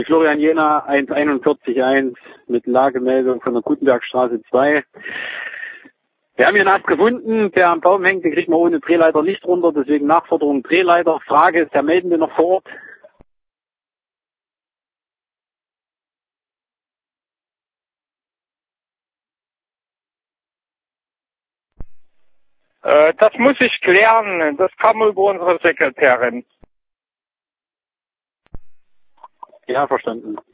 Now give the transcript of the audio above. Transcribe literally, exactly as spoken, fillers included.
Florian Jena eins einundvierzig eins mit Lagemeldung von der Gutenbergstraße zwei. Wir haben hier einen Ast gefunden, der am Baum hängt, den kriegt man ohne Drehleiter nicht runter, deswegen Nachforderung Drehleiter. Frage, ist der Meldende noch vor Ort? Äh, das muss ich klären, das kam über unsere Sekretärin. Ja, verstanden.